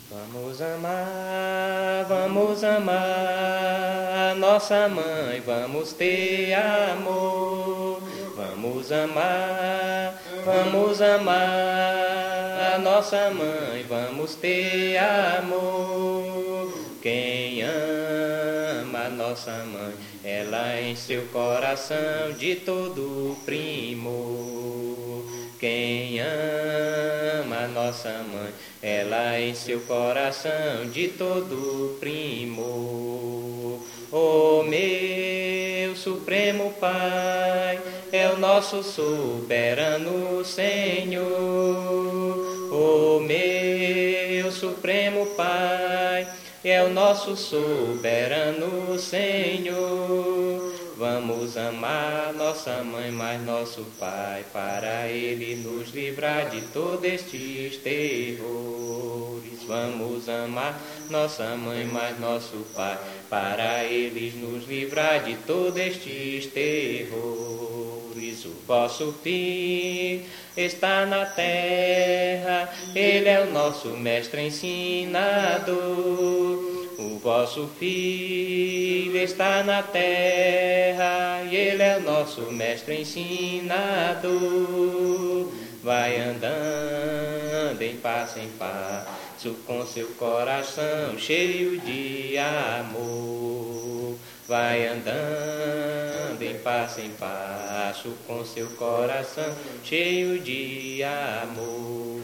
Vamos amar nossa mãe, vamos ter amor. Vamos amar nossa mãe, vamos ter amor. Quem ama nossa mãe, ela em seu coração de todo primor. Quem ama nossa mãe, ela em seu coração de todo primor. Oh meu supremo Pai, é o nosso soberano Senhor. Oh meu supremo Pai, é o nosso soberano Senhor. Vamos amar nossa mãe, mas nosso Pai, para Ele nos livrar de todos estes terrores. Vamos amar nossa mãe, mas nosso Pai, para Ele nos livrar de todos estes terrores. O vosso Filho está na terra, Ele é o nosso mestre ensinador. O vosso Filho está na terra, e Ele é o nosso mestre ensinador. Vai andando em passo, com seu coração cheio de amor. Vai andando em passo, com seu coração cheio de amor.